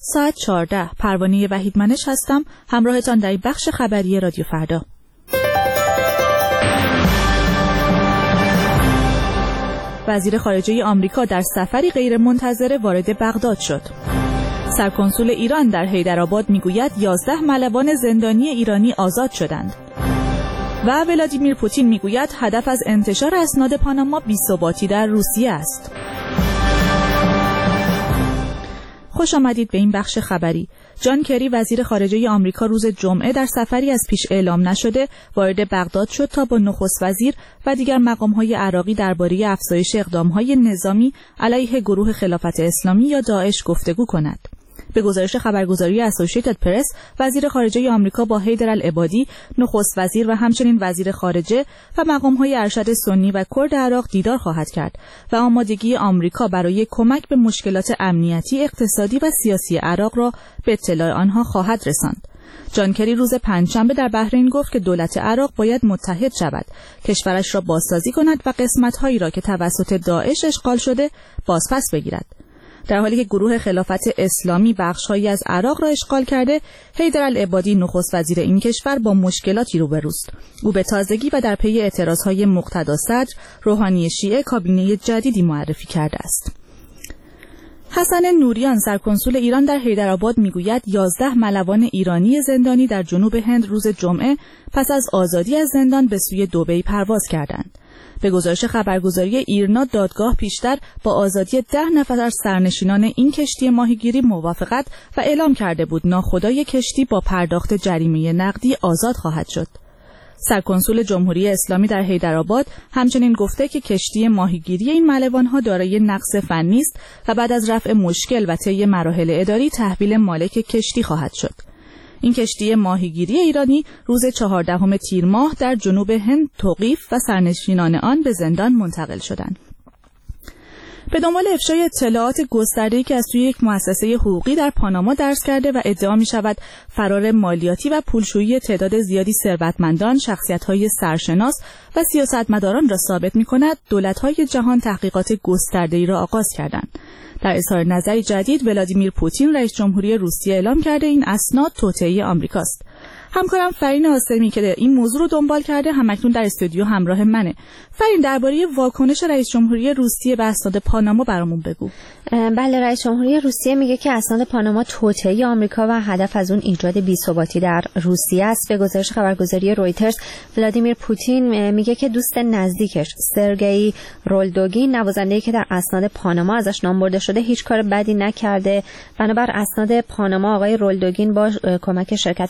ساعت 14. پروانه وحیدمنش هستم، همراهتان در این بخش خبری رادیو فردا. وزیر خارجه آمریکا در سفری غیرمنتظره وارد بغداد شد. سرکنسول ایران در حیدرآباد میگوید 11 ملوان زندانی ایرانی آزاد شدند. و ولادیمیر پوتین میگوید هدف از انتشار اسناد پاناما بی‌ثباتی در روسیه است. خوش آمدید به این بخش خبری. جان کری وزیر خارجه آمریکا روز جمعه در سفری از پیش اعلام نشده وارد بغداد شد تا با نخست وزیر و دیگر مقام‌های عراقی درباره افزایش اقدام‌های نظامی علیه گروه خلافت اسلامی یا داعش گفتگو کند. به گزارش خبرگزاری اسوسییتد پرس، وزیر خارجه آمریکا با حیدر العبادی، نخست وزیر و همچنین وزیر خارجه و مقام‌های ارشد سنی و کرد عراق دیدار خواهد کرد و آمادگی آمریکا برای کمک به مشکلات امنیتی، اقتصادی و سیاسی عراق را به اطلاع آنها خواهد رساند. جان کری روز پنجشنبه در بحرین گفت که دولت عراق باید متحد شود، کشورش را بازسازی کند و قسمت‌هایی را که توسط داعش اشغال شده بازپس بگیرد. در حالی که گروه خلافت اسلامی بخش‌هایی از عراق را اشغال کرده، حیدر العبادی نخست وزیر این کشور با مشکلاتی روبروست. او به تازگی و در پی اعتراضهای مقتدا صدر، روحانی شیعه کابینه جدیدی معرفی کرده است. حسن نوریان سرکنسول ایران در حیدرآباد میگوید 11 ملوان ایرانی زندانی در جنوب هند روز جمعه پس از آزادی از زندان به سوی دبی پرواز کردند. به گزارش خبرگزاری ایرنا، دادگاه پیشتر با آزادی 10 نفر از سرنشینان این کشتی ماهیگیری موافقت و اعلام کرده بود ناخدای کشتی با پرداخت جریمه نقدی آزاد خواهد شد. سرکنسول جمهوری اسلامی در حیدرآباد همچنین گفته که کشتی ماهیگیری این ملوان‌ها دارای نقص فنی است و بعد از رفع مشکل و طی مراحل اداری تحویل مالک کشتی خواهد شد. این کشتی ماهیگیری ایرانی روز 14 تیر ماه در جنوب هند توقیف و سرنشینان آن به زندان منتقل شدند. به دنبال افشای اطلاعات گسترده‌ای که از سوی یک مؤسسه حقوقی در پاناما درز کرده و ادعا می‌شود فرار مالیاتی و پولشویی تعداد زیادی ثروتمندان، شخصیت‌های سرشناس و سیاستمداران را ثابت می‌کند، دولت‌های جهان تحقیقات گسترده‌ای را آغاز کردند. در اظهار نظری جدید، ولادیمیر پوتین رئیس جمهوری روسیه اعلام کرده این اسناد توطئه آمریکاست. همکارم فرین آسمی که این موضوع رو دنبال کرده همکنون در استودیو همراه منه. فرین، درباره واکنش رئیس جمهوری روسیه به اسناد پاناما برامون بگو. بله، رئیس جمهوری روسیه میگه که اسناد پاناما توطئه آمریکا و هدف از اون ایجاد بی‌ثباتی در روسیه است. به گزارش خبرگزاری رویترز، ولادیمیر پوتین میگه که دوست نزدیکش سرگئی رولدوگین، نوازنده‌ای که در اسناد پاناما ازش نام برده شده، هیچ کار بدی نکرده. بنابر اسناد پاناما، آقای رولدوگین با کمک شرکت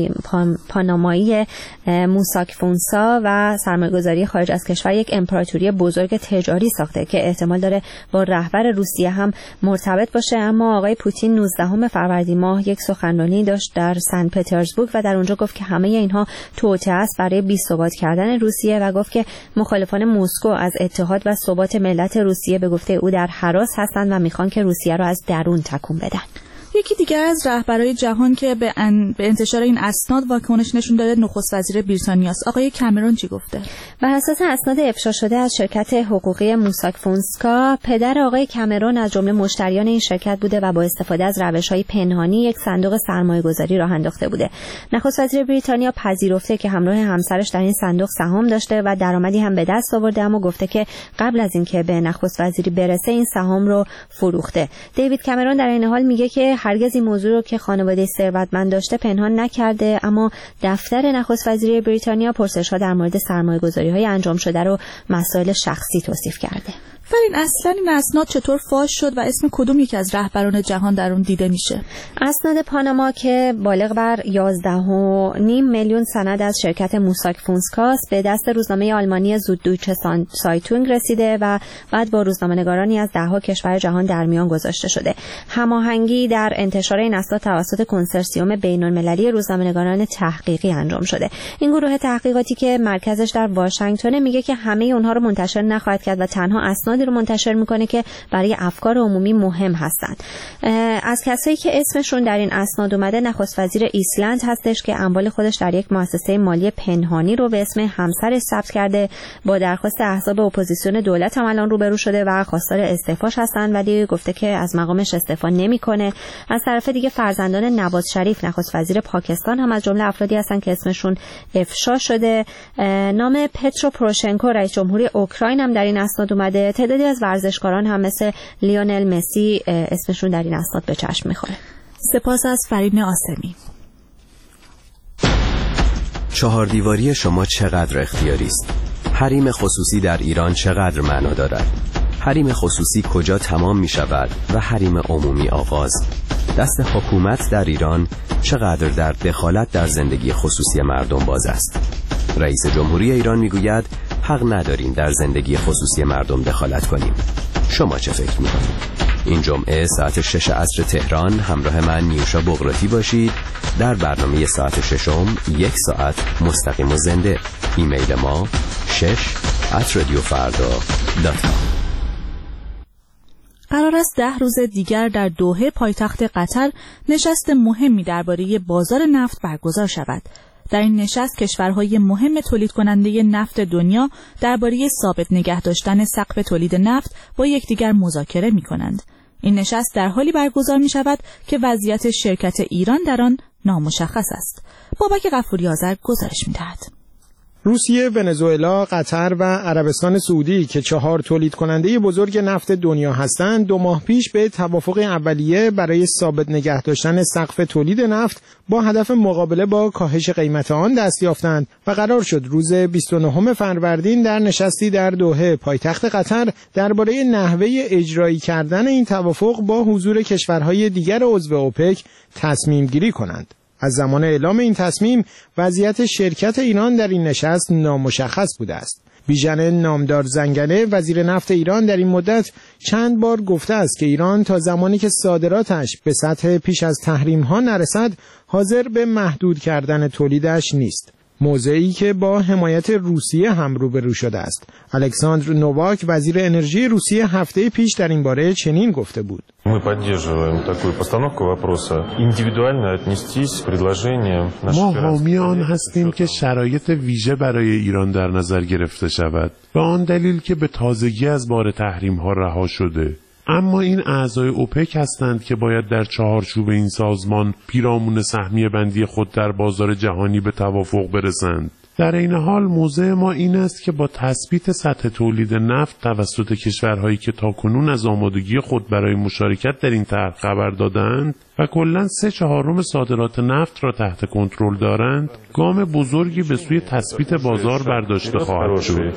پانامایی موساک فونسا و سرمایه‌گذاری خارج از کشور یک امپراتوری بزرگ تجاری ساخته که احتمال داره با رهبر روسیه هم مرتبط باشه. اما آقای پوتین 19 فروردین ماه یک سخنرانی داشت در سن پترزبورگ و در اونجا گفت که همه اینها توطئه است برای بی‌ثبات کردن روسیه و گفت که مخالفان مسکو از اتحاد و ثبات ملت روسیه به گفته او در هراس هستند و میخوان که روسیه را از درون تکون بدن. یکی دیگر از رهبرای جهان که به انتشار این اسناد واکنش نشون داده نخست وزیر بریتانیا است. آقای کامرون چی گفته؟ بر اساس اسناد افشا شده از شرکت حقوقی موساک فونسکا، پدر آقای کامرون از جمله مشتریان این شرکت بوده و با استفاده از روش‌های پنهانی یک صندوق سرمایه‌گذاری راه انداخته بوده. نخست وزیر بریتانیا پذیرفته که همراه همسرش در این صندوق سهام داشته و درآمدی هم به دست آورده، اما گفته که قبل از اینکه به نخست وزیری برسه این سهام رو فروخته. دیوید کامرون در این حال میگه که هرگز این موضوع رو که خانواده ثروتمند داشته پنهان نکرده، اما دفتر نخست وزیری بریتانیا پرسش‌ها در مورد سرمایه‌گذاری‌های انجام شده رو مسائل شخصی توصیف کرده. فرین، اصلا این اسناد چطور فاش شد و اسم کدوم یکی از رهبران جهان در اون دیده میشه؟ اسناد پاناما که بالغ بر 11.5 میلیون سند از شرکت موساک فونسکاست به دست روزنامه آلمانی زوددویچه سایتونگ رسیده و بعد با روزنامه‌نگارانی از ده‌ها کشور جهان در میان گذاشته شده. هماهنگی در انتشار این اسناد توسط کنسرسیوم بین‌المللی روزنامه‌نگاران تحقیقی انجام شده. این گروه تحقیقاتی که مرکزش در واشنگتن میگه که همه اونها رو منتشر نخواهد کرد و تنها اسناد افرادی رو منتشر میکنه که برای افکار عمومی مهم هستند. از کسایی که اسمشون در این اسناد اومده نخست وزیر ایسلند هستش که اموال خودش در یک مؤسسه مالی پنهانی رو به اسم همسرش ثبت کرده. با درخواست احزاب اپوزیسیون دولت هم الان روبرو شده و خواستار استعفاش هستن، ولی گفته که از مقامش استعفا نمیکنه. از طرف دیگه فرزندان نواز شریف نخست وزیر پاکستان هم از جمله افرادی هستن که اسمشون افشا شده. نام پترو پوروشنکو رئیس جمهوری اوکراین هم در این اسناد اومده. تعدادی از ورزشکاران هم مثل لیونل مسی اسمشون در این اسناد به چشم میخوره. سپاس از فرین آسمی. چهار دیواری شما چقدر اختیاری است؟ حریم خصوصی در ایران چقدر معنا دارد؟ حریم خصوصی کجا تمام می شود و حریم عمومی آغاز؟ دست حکومت در ایران چقدر در دخالت در زندگی خصوصی مردم باز است؟ رئیس جمهوری ایران می گوید حق نداریم در زندگی خصوصی مردم دخالت کنیم. شما چه فکر می کنید؟ این جمعه ساعت 6 عصر تهران همراه من نیوشا بغراتی باشید در برنامه ساعت 6 یک ساعت مستقیم و زنده. ایمیل ما 6@radiofarda.com. قرار است 10 روز دیگر در دوحه پایتخت قطر نشست مهمی درباره بازار نفت برگزار شود. در این نشست کشورهای مهم تولید کننده نفت دنیا درباره ثابت نگه داشتن سقف تولید نفت با یکدیگر مذاکره می‌کنند. این نشست در حالی برگزار می‌شود که وضعیت شرکت ایران در آن نامشخص است. بابک غفوری آذر گزارش می‌دهد. روسیه، ونزوئلا، قطر و عربستان سعودی که 4 تولید کننده بزرگ نفت دنیا هستند، 2 ماه پیش به توافق اولیه برای ثابت نگه داشتن سقف تولید نفت با هدف مقابله با کاهش قیمت آن دست یافتند و قرار شد روز 29 فروردین در نشستی در دوحه پایتخت قطر درباره نحوه اجرایی کردن این توافق با حضور کشورهای دیگر عضو اوپک تصمیم گیری کنند. از زمان اعلام این تصمیم وضعیت شرکت ایران در این نشست نامشخص بوده است. بیژن نامدار زنگنه وزیر نفت ایران در این مدت چند بار گفته است که ایران تا زمانی که صادراتش به سطح پیش از تحریم ها نرسد حاضر به محدود کردن تولیدش نیست. موضعی که با حمایت روسیه هم روبرو شده است. الکساندر نوواک وزیر انرژی روسیه هفته پیش در این باره چنین گفته بود: ما حامی آن هستیم که شرایط ویژه برای ایران در نظر گرفته شود، به آن دلیل که به تازگی از بار تحریم ها رها شده. اما این اعضای اوپک هستند که باید در چهارچوب این سازمان پیرامون سهمیه بندی خود در بازار جهانی به توافق برسند. در این حال موضع ما این است که با تثبیت سطح تولید نفت توسط کشورهایی که تاکنون از آمادگی خود برای مشارکت در این طرح خبر دادند و کلاً 3/4 صادرات نفت را تحت کنترل دارند، گام بزرگی به سوی تثبیت بازار برداشته خواهد شد.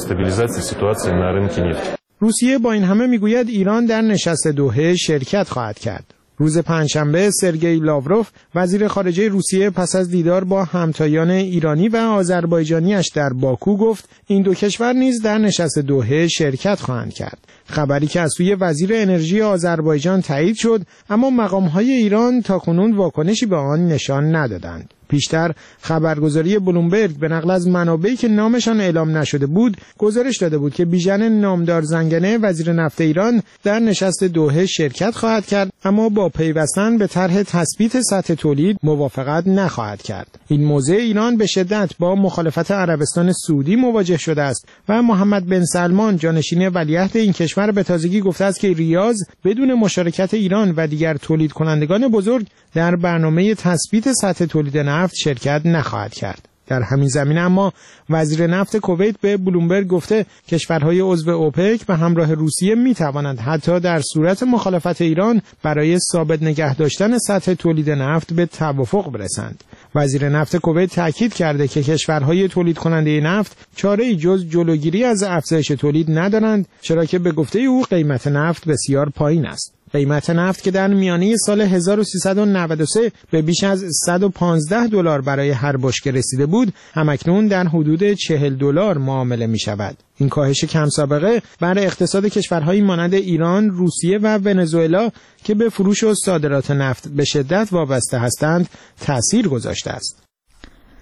روسیه با این همه میگوید ایران در نشست دوحه شرکت خواهد کرد. روز پنجشنبه سرگئی لاوروف وزیر خارجه روسیه پس از دیدار با همتایان ایرانی و آذربایجانیش در باکو گفت این دو کشور نیز در نشست دوحه شرکت خواهند کرد. خبری که از سوی وزیر انرژی آذربایجان تایید شد، اما مقام‌های ایران تاکنون واکنشی به آن نشان ندادند. پیشتر خبرگزاری بلومبرگ به نقل از منابعی که نامشان اعلام نشده بود گزارش داده بود که بیژن نامدار زنگنه وزیر نفت ایران در نشست دوحه شرکت خواهد کرد، اما با پیوستن به طرح تثبیت سطح تولید موافقت نخواهد کرد. این موضع ایران به شدت با مخالفت عربستان سعودی مواجه شده است و محمد بن سلمان جانشین ولیعهد این کشور به تازگی گفته است که ریاض بدون مشارکت ایران و دیگر تولید کنندگان بزرگ در برنامه تثبیت سطح تولید نفت شرکت نخواهد کرد. در همین زمینه اما وزیر نفت کویت به بلومبرگ گفته کشورهای عضو اوپک به همراه روسیه می توانند حتی در صورت مخالفت ایران برای ثابت نگه داشتن سطح تولید نفت به توافق برسند. وزیر نفت کویت تاکید کرده که کشورهای تولید کننده نفت چاره‌ای جز جلوگیری از افزایش تولید ندارند، چرا که به گفته او قیمت نفت بسیار پایین است. قیمت نفت که در میانه سال 1393 به بیش از $115 برای هر بشکه رسیده بود، همکنون در حدود $40 معامله می شود. این کاهش کم سابقه بر اقتصاد کشورهایی مانند ایران، روسیه و ونزوئلا که به فروش و صادرات نفت به شدت وابسته هستند تأثیر گذاشته است.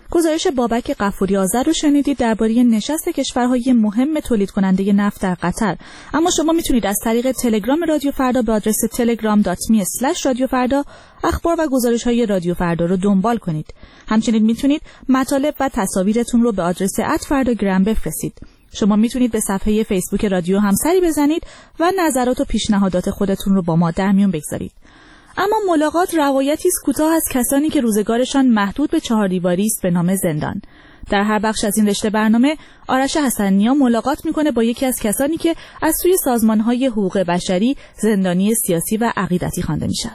گزارش بابک غفوری آذر رو شنیدید درباره نشست کشورهای مهم تولید کننده نفت در قطر. اما شما میتونید از طریق تلگرام رادیو فردا به آدرس telegram.me/رادیوفردا اخبار و گزارش‌های رادیو فردا رو دنبال کنید. همچنین میتونید مطالب و تصاویرتون رو به آدرس @فرداگرام بفرستید. شما میتونید به صفحه فیسبوک رادیو هم سری بزنید و نظرات و پیشنهادات خودتون رو با ما در میون بگذارید. اما ملاقات روایتی است کوتاه از کسانی که روزگارشان محدود به 4 دیواری است به نام زندان. در هر بخش از این رشته برنامه آرش حسنی‌نیا ملاقات میکنه با یکی از کسانی که از سوی سازمان‌های حقوق بشری زندانی سیاسی و عقیدتی خوانده میشن.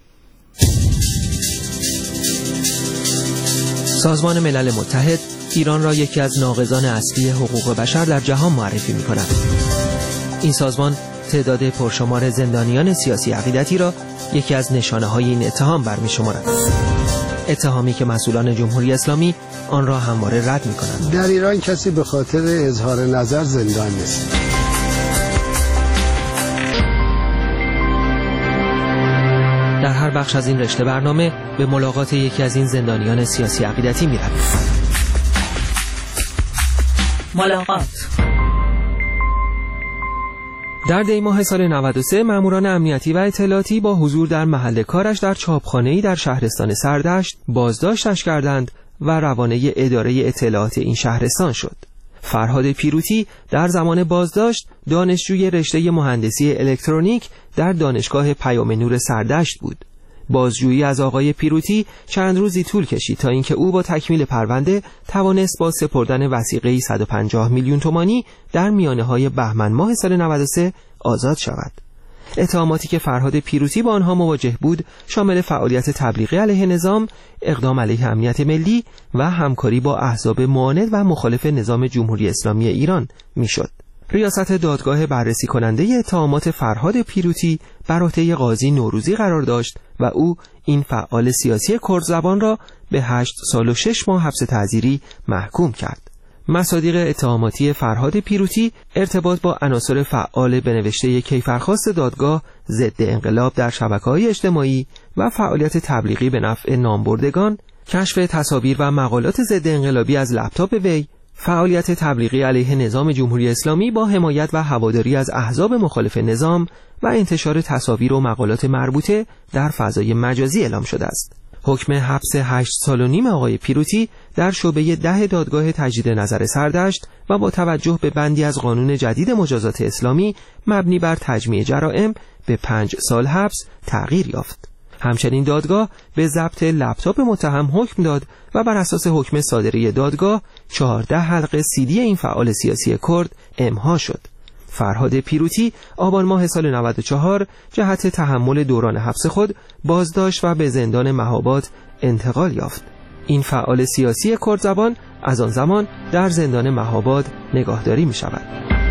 سازمان ملل متحد ایران را یکی از ناقضان اصلی حقوق بشر در جهان معرفی می‌کند. این سازمان تعداد پرشمار زندانیان سیاسی عقیدتی را یکی از نشانه‌های این اتهام برمی‌شمارد. اتهامی که مسئولان جمهوری اسلامی آن را همواره رد می‌کنند. در ایران کسی به خاطر اظهار نظر زندان نیست. در هر بخش از این رشته برنامه به ملاقات یکی از این زندانیان سیاسی عقیدتی می‌رویم. ملاقات. در دی ماه سال 93 ماموران امنیتی و اطلاعاتی با حضور در محل کارش در چاپخانه‌ای در شهرستان سردشت بازداشتش کردند و روانه اداره اطلاعات این شهرستان شد. فرهاد پیروتی در زمان بازداشت دانشجوی رشته مهندسی الکترونیک در دانشگاه پیام نور سردشت بود. بازجویی از آقای پیروتی چند روزی طول کشید تا اینکه او با تکمیل پرونده توانست با سپردن وثیقه‌ای 150 میلیون تومانی در میانه‌های بهمن ماه سال 93 آزاد شود. اتهاماتی که فرهاد پیروتی با آنها مواجه بود شامل فعالیت تبلیغی علیه نظام، اقدام علیه امنیت ملی و همکاری با احزاب معاند و مخالف نظام جمهوری اسلامی ایران میشد. ریاست دادگاه بررسی کننده اتهامات فرهاد پیروتی بر عهده قاضی نوروزی قرار داشت و او این فعال سیاسی کردزبان را به 8 سال و 6 ماه حبس تعزیری محکوم کرد. مصادیق اتهاماتی فرهاد پیروتی ارتباط با عناصر فعال به نوشته کیفرخواست دادگاه ضد انقلاب در شبکه‌های اجتماعی و فعالیت تبلیغی به نفع نامبردگان، کشف تصاویر و مقالات ضد انقلابی از لپتاپ وی، فعالیت تبلیغی علیه نظام جمهوری اسلامی با حمایت و هواداری از احزاب مخالف نظام و انتشار تصاویر و مقالات مربوطه در فضای مجازی اعلام شده است. حکم حبس 8 سال و نیم آقای پیروتی در شعبه 10 دادگاه تجدید نظر سردشت و با توجه به بندی از قانون جدید مجازات اسلامی مبنی بر تجمیع جرائم به 5 سال حبس تغییر یافت. همچنین دادگاه به ضبط لپتاپ متهم حکم داد و بر اساس حکم صادره دادگاه 14 حلقه CD این فعال سیاسی کرد امضا شد. فرهاد پیروتی آبان ماه سال 94 جهت تحمل دوران حبس خود بازداشت و به زندان مهاباد انتقال یافت. این فعال سیاسی کردزبان از آن زمان در زندان مهاباد نگاهداری می شود.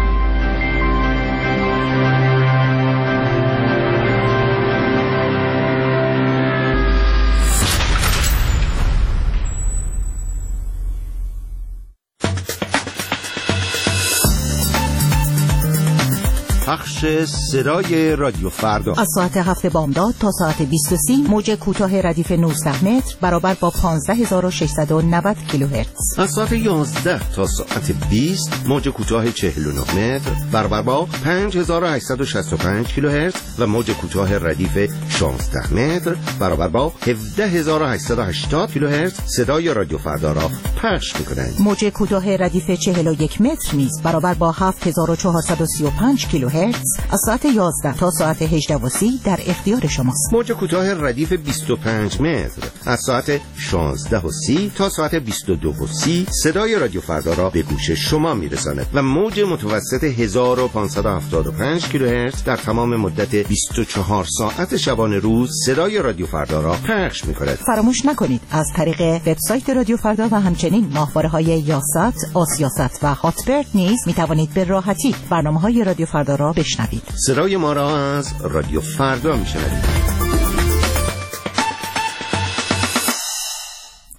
پخش صدای رادیو فردا از ساعت 7 بامداد تا ساعت 20:30 موج کوتاه ردیف 19 متر برابر با 15690 کیلوهرتز. از ساعت 11 تا ساعت 20 موج کوتاه 49 متر برابر با 5865 کیلوهرتز و موج کوتاه ردیف 16 متر برابر با 17880 کیلوهرتز صدای رادیو فردا را پخش می‌کنند. موج کوتاه ردیف 41 متر نیز برابر با 7435 کیلوهرتز از ساعت 11 تا ساعت 18:30 در اختیار شماست. موج کوتاه ردیف 25 متر از ساعت 16:30 تا ساعت 22:30 صدای رادیو فردا را به گوش شما میرساند و موج متوسط 1575 کیلوهرتز در تمام مدت 24 ساعت شبانه روز صدای رادیو فردا را پخش می‌کند. فراموش نکنید از طریق وبسایت رادیو فردا و همچنین ماهواره‌های یاست، آسیاست و هاتبرد نیز می‌توانید به راحتی برنامه‌های رادیو فردا را بشنوید. صدای ما را از رادیو فردا میشنوید.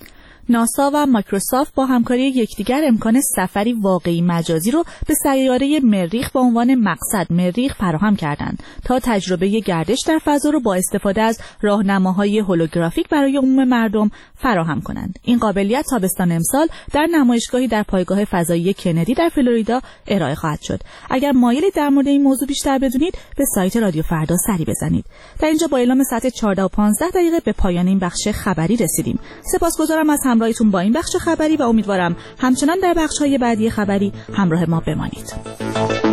ناسا و مایکروسافت با همکاری یکدیگر امکان سفری واقعی مجازی رو به سیاره مریخ به عنوان مقصد مریخ فراهم کردند تا تجربه گردش در فضا رو با استفاده از راهنماهای هولوگرافیک برای عموم مردم فراهم کنند. این قابلیت تابستان امسال در نمایشگاهی در پایگاه فضایی کندی در فلوریدا ارائه خواهد شد. اگر مایلید در مورد این موضوع بیشتر بدونید به سایت رادیو فردا سری بزنید. در اینجا با اعلام ساعت 14:15 به پایان این بخش خبری رسیدیم. سپاسگزارم از همراهیتون با این بخش خبری و امیدوارم همچنان در بخش‌های بعدی خبری همراه ما بمانید.